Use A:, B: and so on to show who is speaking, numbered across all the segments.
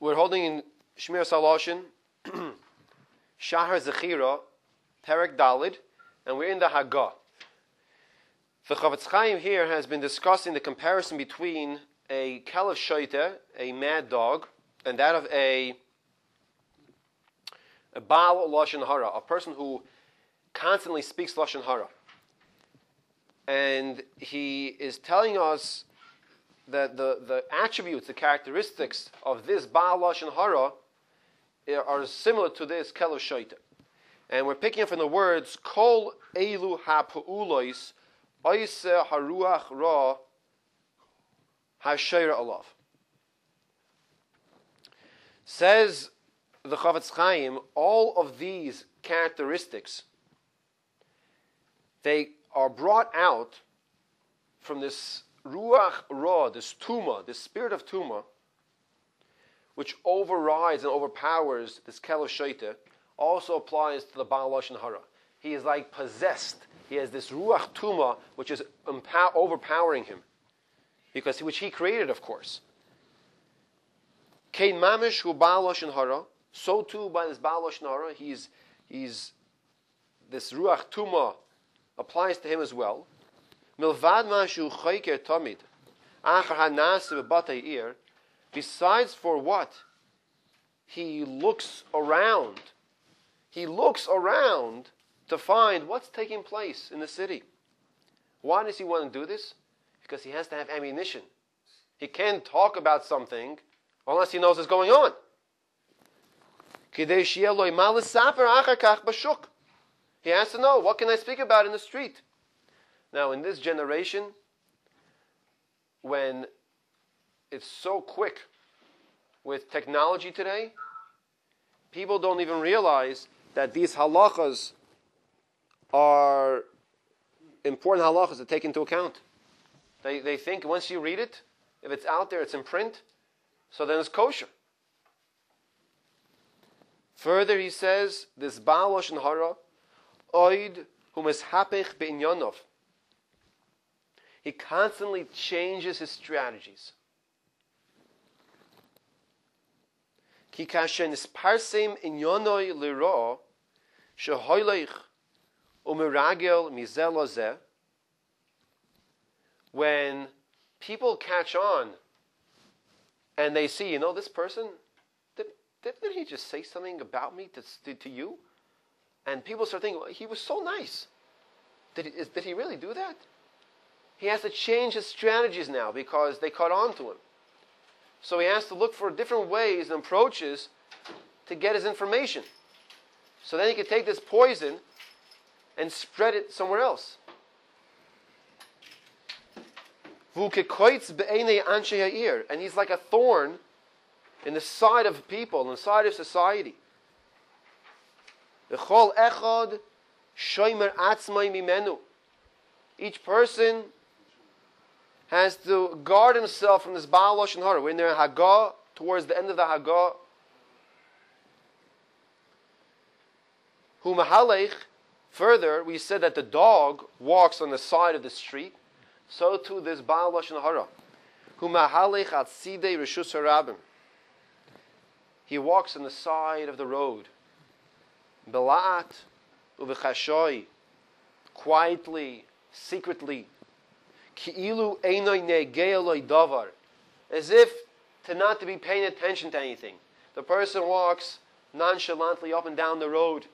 A: We're holding in Shmir Saloshin, Shahar Zechira, Perek Dalid, and we're in the Haggah. The Chavetz Chaim here has been discussing the comparison between a Kelev Shoite, a mad dog, and that of a Baal Lashon Hara, a person who constantly speaks Lashon Hara. And he is telling us that the attributes, the characteristics of this Baal Lashon Hara are similar to this Kelev Shoite. And we're picking up from the words, Kol Eilu HaPu'ulois Oise Haruach Ra HaSheira Alav. Says the Chavetz Chaim, all of these characteristics, they are brought out from this Ruach Ra, this Tuma, this spirit of Tuma, which overrides and overpowers this Kelev Shoite, also applies to the Baal Lashon Hara. He is like possessed. He has this Ruach Tuma, which is overpowering him, which he created, of course. Kein Mamish hu Baal Lashon Hara. So too by this Baal Lashon Hara, he's this Ruach Tuma applies to him as well. Milvad mashu chayker tamid, achar hanase bebatei ir. Besides for what? He looks around. He looks around to find what's taking place in the city. Why does he want to do this? Because he has to have ammunition. He can't talk about something unless he knows what's going on. He has to know, what can I speak about in the street? Now, in this generation, when it's so quick with technology today, people don't even realize that these halachas are important halachas to take into account. They think once you read it, if it's out there, it's in print, so then it's kosher. Further, he says, this Baal Lashon Hara, oid hu mishapech be'inyanov. He constantly changes his strategies. Ki kasher nisparsem inyanoi lira shehoylech umiragel mizel lozeh. When people catch on and they see, this person, did he just say something about me to you? And people start thinking, well, he was so nice. Did he really do that? He has to change his strategies now because they caught on to him. So he has to look for different ways and approaches to get his information. So then he can take this poison and spread it somewhere else. And he's like a thorn in the side of people, in the side of society. Each person has to guard himself from this Baal Lashon Hara. We're in the Haggah, towards the end of the Haggah. Hu mahalech. Further, we said that the dog walks on the side of the street. So too this Baal Lashon Hara. Hu mahalech al sidei reshus harabim. He walks on the side of the road. Bela'at uvechashoy. Quietly, secretly. Ki'ilu einoi negei davar. As if not to be paying attention to anything. The person walks nonchalantly up and down the road.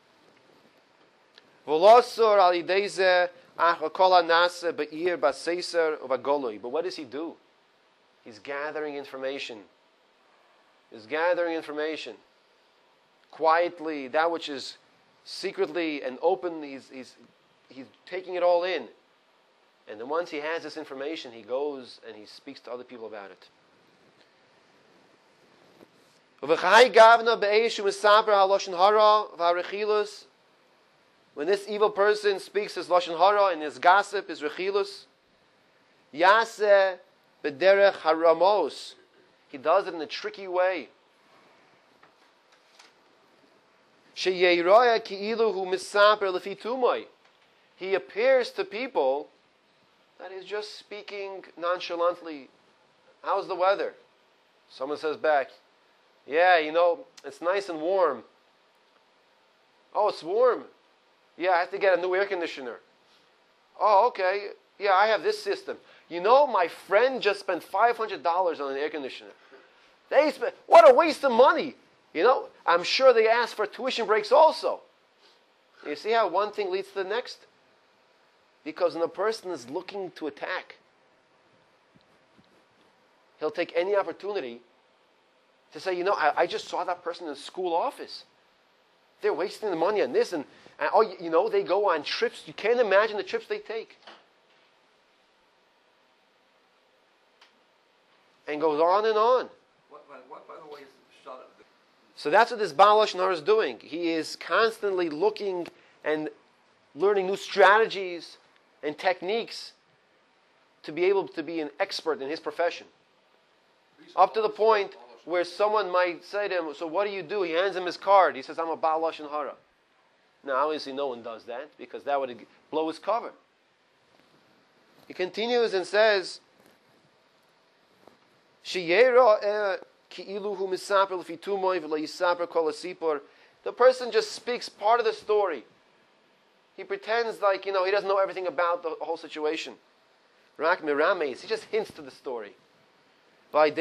A: Volosor al ideze achakola nase be'ir baseiser uvagoloi. But what does he do? He's gathering information. He's gathering information. Quietly, that which is secretly and open, he's taking it all in. And then once he has this information, he goes and he speaks to other people about it. When this evil person speaks his Lashon Hara and his gossip, his rechilus, Yaseh b'derech haramos. He does it in a tricky way. Sheyeiraya ki'ilu hu misaper lefi tumoi. He appears to people that he's just speaking nonchalantly. How's the weather? Someone says back, Yeah, it's nice and warm. Oh, it's warm. Yeah, I have to get a new air conditioner. Oh, okay. Yeah, I have this system. My friend just spent $500 on an air conditioner. What a waste of money. I'm sure they asked for tuition breaks also. You see how one thing leads to the next? Because when a person is looking to attack, he'll take any opportunity to say, I just saw that person in the school office. They're wasting the money on this. And they go on trips. You can't imagine the trips they take. And goes on and on.
B: What by the way, is shut up?
A: So that's what this Baal Lashon Hara is doing. He is constantly looking and learning new strategies and techniques to be able to be an expert in his profession. Up to the point where someone might say to him, so what do? He hands him his card. He says, I'm a Baal Lashon Hara. Now, obviously no one does that because that would blow his cover. He continues and says, the person just speaks part of the story. He pretends like, he doesn't know everything about the whole situation. Rak mirames, he just hints to the story. And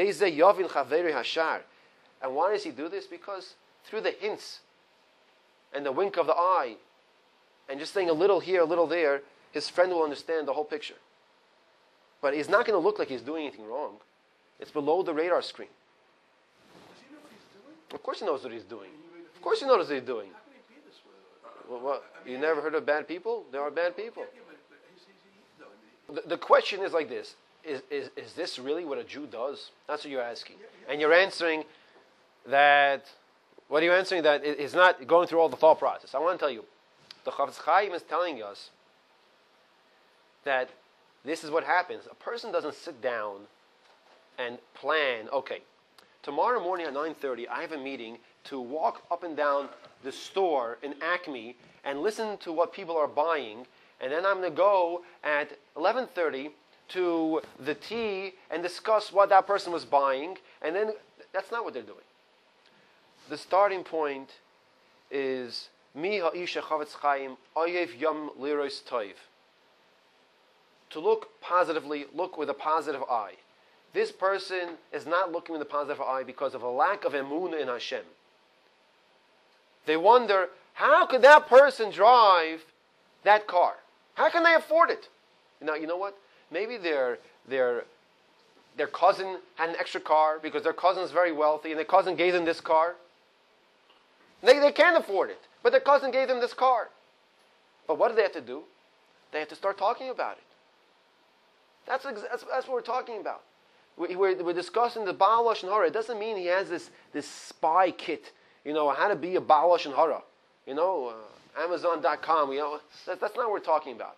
A: why does he do this? Because through the hints and the wink of the eye and just saying a little here, a little there, his friend will understand the whole picture. But he's not going to look like he's doing anything wrong. It's below the radar screen.
C: Does he know what he's doing?
A: Of course he knows what he's doing. Of course he knows what he's doing.
C: How can he be this way?
A: Well, you never heard of bad people? There are bad people.
C: Yeah, but
A: The question is like this. Is this really what a Jew does? That's what you're asking. And you're answering that, what are you answering? That it's not going through all the thought process. I want to tell you, the Chafetz Chaim is telling us that this is what happens. A person doesn't sit down and plan, okay, tomorrow morning at 9:30, I have a meeting to walk up and down the store in Acme and listen to what people are buying, and then I'm going to go at 11:30 to the tea and discuss what that person was buying, and then that's not what they're doing. The starting point is Mi ha'isha Chafetz Chaim oyev yom liros toiv. To look positively, look with a positive eye. This person is not looking with a positive eye because of a lack of emunah in Hashem. They wonder, how could that person drive that car? How can they afford it? Now, you know what? Maybe their cousin had an extra car because their cousin is very wealthy and their cousin gave them this car. They can't afford it, but their cousin gave them this car. But what do they have to do? They have to start talking about it. That's what we're talking about. We're discussing the Baal Lashon Hara. It doesn't mean he has this spy kit, how to be a Baal Lashon Hara. Amazon.com, that's not what we're talking about.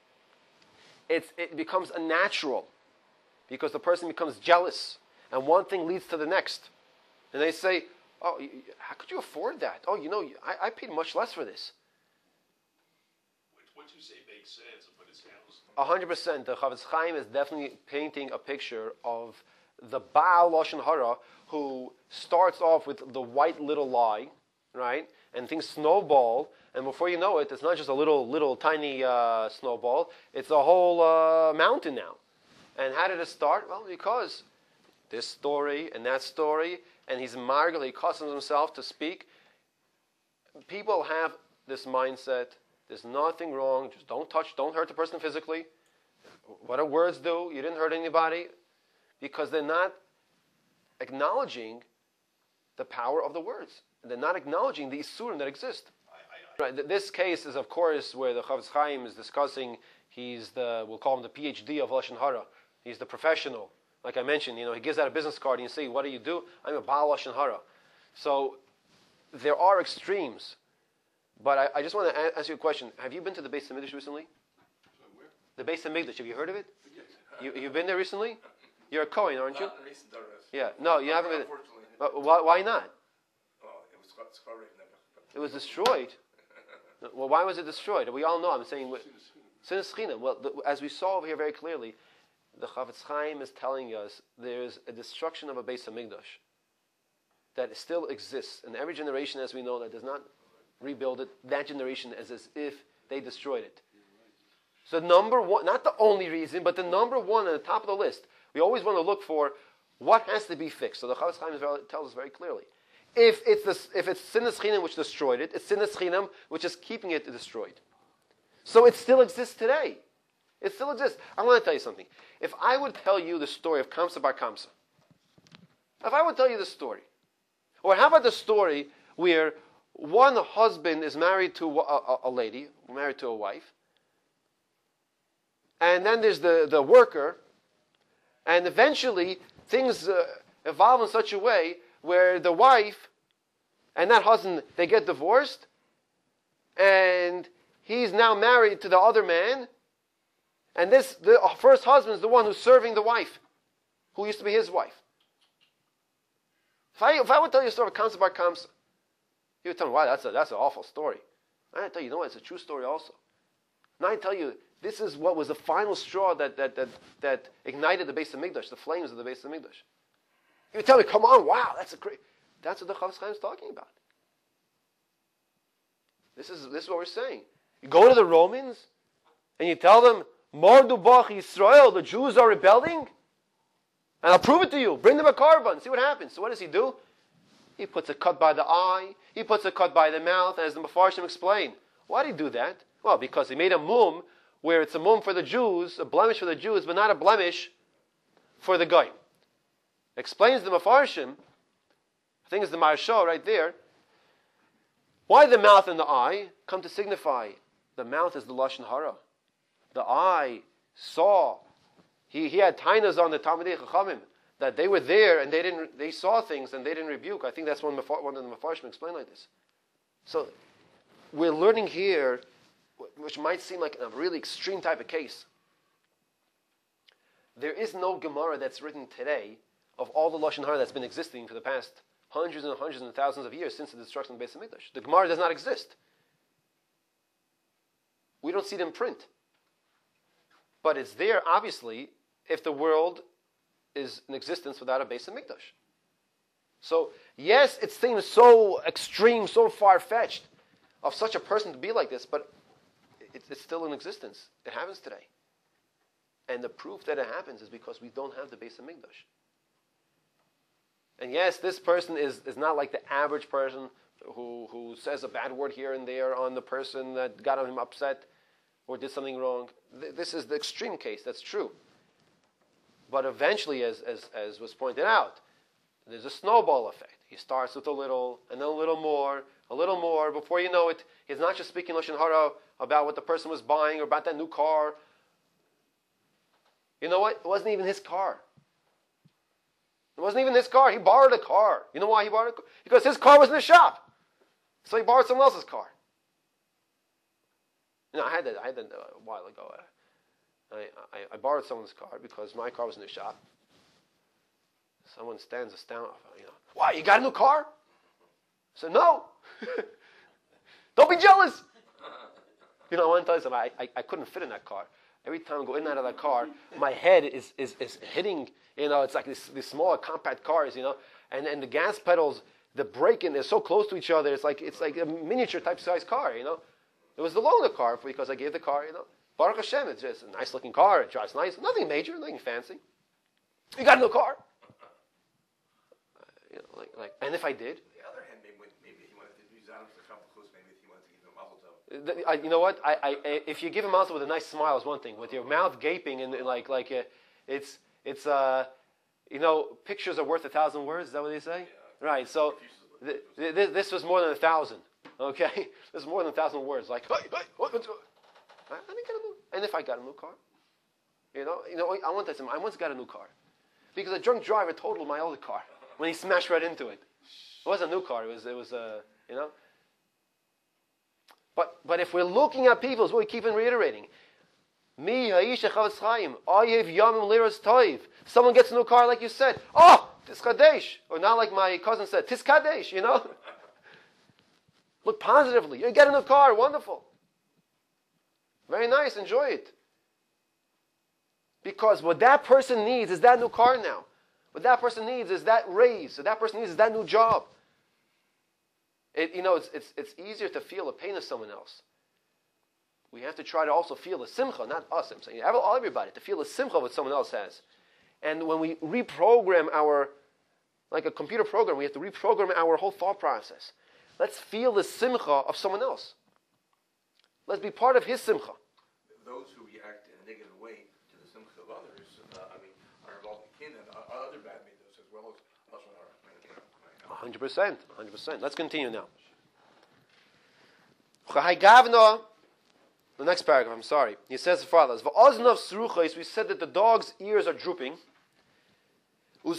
A: It becomes a natural because the person becomes jealous and one thing leads to the next. And they say, oh, how could you afford that? Oh, I paid much less for this.
C: what you say makes sense, but it sounds
A: 100%. The Chafetz Chaim is definitely painting a picture of the Baal Lashon Hara who starts off with the white little lie, right? And things snowball, and before you know it, it's not just a little tiny snowball. It's a whole mountain now. And how did it start? Well, because this story and that story, and he's margal, he accustoms himself to speak. People have this mindset. There's nothing wrong. Just don't hurt the person physically. What do words do? You didn't hurt anybody. Because they're not acknowledging the power of the words. They're not acknowledging the isurim that exist. Right. This case is, of course, where the Chafetz Chaim is discussing. We'll call him the PhD of Lashon Hara. He's the professional. Like I mentioned, he gives out a business card and you say, what do? I'm a Baal Lashon Hara. So there are extremes. But I just want to ask you a question. Have you been to the Beis HaMikdash recently?
C: where?
A: The Beis HaMikdash, have you heard of it? You've been there recently? You're a Kohen, aren't you?
B: Not in recent days.
A: Yeah. No, you haven't been.
B: Unfortunately.
A: Why not?
B: Oh, it was scarred.
A: It was destroyed. Well, why was it destroyed? We all know. I'm saying since Chinam. Well, as we saw over here very clearly, the Chafetz Chaim is telling us there's a destruction of a Beis HaMikdash that still exists, and every generation, as we know, that does not rebuild it, that generation is as if they destroyed it. So number one, not the only reason, but the number one on the top of the list, we always want to look for what has to be fixed. So the Chafetz Chaim tells us very clearly. If it's Sinas Chinam which destroyed it, it's Sinas Chinam which is keeping it destroyed. So it still exists today. It still exists. I want to tell you something. If I would tell you the story of Kamsa Bar Kamsa, if I would tell you the story, or how about the story where one husband is married to a lady, married to a wife, and then there's the worker, and eventually things evolve in such a way where the wife and that husband, they get divorced, and he's now married to the other man, and the first husband is the one who's serving the wife, who used to be his wife. If I would tell you a story of Kamsa Bar Kamsa, you would tell me, wow, that's an awful story. I tell you, you know what, it's a true story also. Now I tell you, this is what was the final straw that ignited the Beis HaMikdash, the flames of the Beis HaMikdash. You would tell me, come on, wow, that's what the Chafetz Chaim is talking about. This is what we're saying. You go to the Romans, and you tell them, Mordu Bach Yisrael, the Jews are rebelling, and I'll prove it to you. Bring them a carbon, see what happens. So what does he do? He puts a cut by the eye, he puts a cut by the mouth, as the Mefarshim explain. Why did he do that? Well, because he made a mum where it's a mum for the Jews, a blemish for the Jews, but not a blemish for the Goyim. Explains the Mefarshim, I think it's the Maharsha right there, why the mouth and the eye come to signify the mouth is the Lashon Hara. The eye saw. He had tainas on the Talmidei Chachamim that they were there and they saw things and they didn't rebuke. I think that's one of the Mefarshim explained like this. So we're learning here, which might seem like a really extreme type of case. There is no Gemara that's written today of all the Lashon Hara that's been existing for the past hundreds and thousands of years since the destruction of the Beis HaMikdash. The Gemara does not exist. We don't see it in print. But it's there, obviously, if the world is in existence without a Beis HaMikdash. So, yes, it seems so extreme, so far-fetched of such a person to be like this, but it's still in existence. It happens today. And the proof that it happens is because we don't have the Beis HaMikdash. And yes, this person is not like the average person who says a bad word here and there on the person that got him upset or did something wrong. This is the extreme case, that's true. But eventually, as was pointed out, there's a snowball effect. He starts with a little, and then a little more. Before you know it, he's not just speaking Lashon Hara about what the person was buying or about that new car. You know what? It wasn't even his car. It wasn't even his car. He borrowed a car. You know why he borrowed a car? Because his car was in the shop. So he borrowed someone else's car. You know, I had that a while ago. I borrowed someone's car because my car was in the shop. Someone stands astounded. Why, you got a new car? I said, no. Don't be jealous. I want to tell you something. I couldn't fit in that car. Every time I go in and out of that car, my head is hitting, it's like these smaller compact cars, and the gas pedals, the braking, they're so close to each other. It's like a miniature type size car, It was the loaner car because I gave the car, Baruch Hashem, it's just a nice looking car. It drives nice. Nothing major, nothing fancy. You got a new car. And if I did.
B: On the other hand, maybe he wanted to use Adam for Shabbos, maybe he wanted to give him a mazel tov.
A: You know what? If you give a mazel with a nice smile is one thing. With your mouth gaping and pictures are worth 1,000 words. Is that what they say? Yeah. Right. So this was more than 1,000. Okay, this is more than 1,000 words. Like, hey, what's going? I didn't get a new. And if I got a new car, I want that. I once got a new car because a drunk driver totaled my old car when he smashed right into it. It wasn't a new car. It was But if we're looking at people, as we keep on reiterating, Mi ha'isha Chafetz Chaim, ayev yamim liras toiv. Someone gets a new car, like you said. Oh, tis kadesh, or not like my cousin said, tis kadesh. Look positively. You get a new car, wonderful. Very nice, enjoy it. Because what that person needs is that new car now. What that person needs is that raise. What that person needs is that new job. It's easier to feel the pain of someone else. We have to try to also feel the simcha, not us, I'm saying, everybody, to feel the simcha of what someone else has. And when we reprogram like a computer program, we have to reprogram our whole thought process. Let's feel the simcha of someone else. Let's be part of his simcha.
B: Those who react in a negative way to the simcha of others, are involved in kin and other bad midos as well as Lashon Hara.
A: 100%. Let's continue now. The next paragraph, I'm sorry. He says as follows. We said that the dog's ears are drooping. And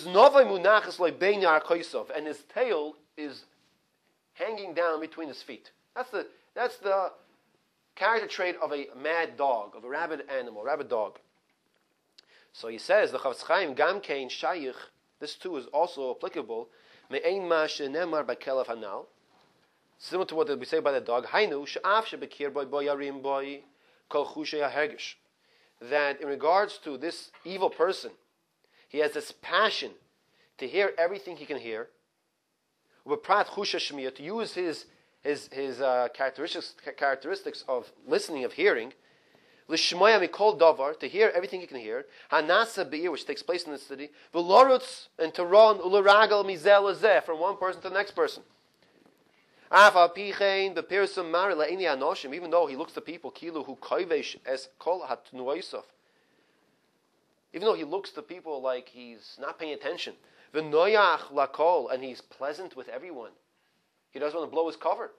A: his tail is hanging down between his feet. That's the character trait of a mad dog, of a rabid animal, rabid dog. So he says, the Chafetz Chaim, Gam Kein Shayich, this too is also applicable, Me'ein ma shenemar b'kelev hanal, similar to what we say by the dog, Hainu, she'af she'bekir boi boi yarim boi kol chushei hahergish, that in regards to this evil person, he has this passion to hear everything he can hear, Uprat chusha shmiyah, to use his characteristics of listening, of hearing, l'shmoya mikol davar, to hear everything he can hear, hanasa be'ir, which takes place in the city, v'lorutz, and to run ularagal mizel azeh, from one person to the next person. Afal pichein bepirsum mari la'ini anoshim, even though he looks to people, kilu hu koivesh es kol hatnuoisov, even though he looks to people like he's not paying attention, v'noyach lakol, and he's pleasant with everyone. He doesn't want to blow his cover.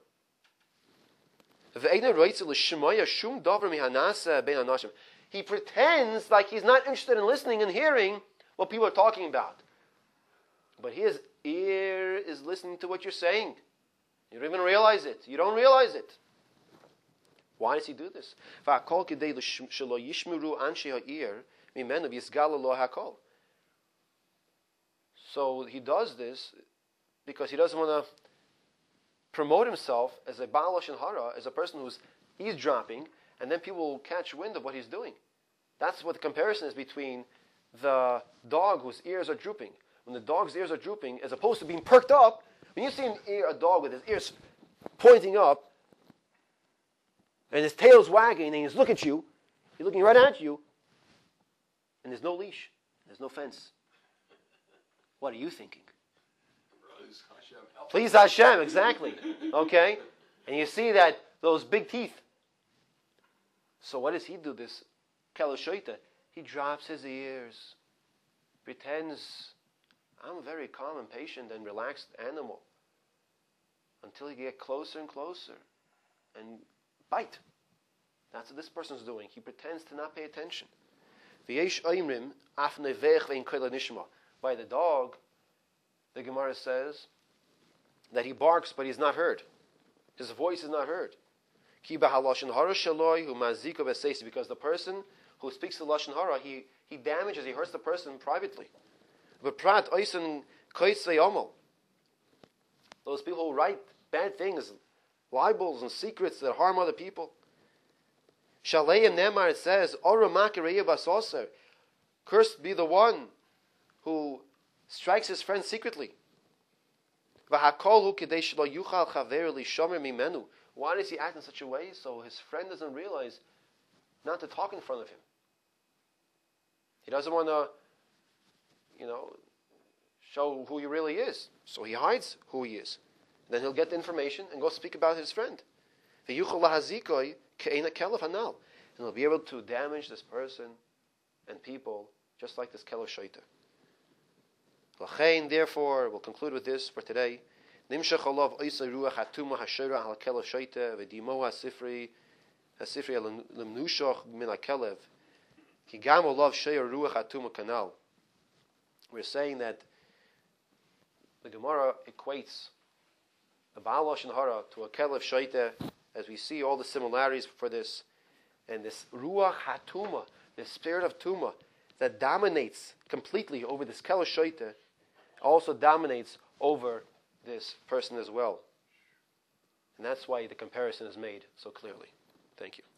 A: He pretends like he's not interested in listening and hearing what people are talking about. But his ear is listening to what you're saying. You don't even realize it. You don't realize it. Why does he do this? So he does this because he doesn't want to promote himself as a Baal Lashon Hara, as a person who's eavesdropping, and then people will catch wind of what he's doing. That's what the comparison is between the dog whose ears are drooping. When the dog's ears are drooping, as opposed to being perked up, when you see a dog with his ears pointing up, and his tail's wagging, and he's looking at you, he's looking right at you, and there's no leash, there's no fence. What are you thinking? Please Hashem, exactly. Okay? And you see that, those big teeth. So what does he do, this Keloshoita? He drops his ears, pretends, I'm a very calm and patient and relaxed animal, until you get closer and closer and bite. That's what this person's doing. He pretends to not pay attention. By the dog, the Gemara says that he barks, but he's not heard. His voice is not heard. Because the person who speaks the Lashon Hara, he damages, he hurts the person privately. Those people who write bad things, libels and secrets that harm other people. Shaleim Nemar, it says, cursed be the one who strikes his friend secretly. Why does he act in such a way? So his friend doesn't realize not to talk in front of him. He doesn't want to, show who he really is. So he hides who he is. Then he'll get the information and go speak about his friend. And he'll be able to damage this person and people just like this Kelo Shaita. Therefore, we'll conclude with this for today. Nimshach olav oisay ruach hatuma hashira al kelev shaita v'dimo hasifri lemnushach min hakelev ki gam olav sheir ruach hatuma kanal. We're saying that the Gemara equates the Baal Lashon Hara to a kelev shaita, as we see all the similarities for this, and this ruach hatuma, the spirit of tuma that dominates completely over this kelev shaita, also dominates over this person as well. And that's why the comparison is made so clearly. Thank you.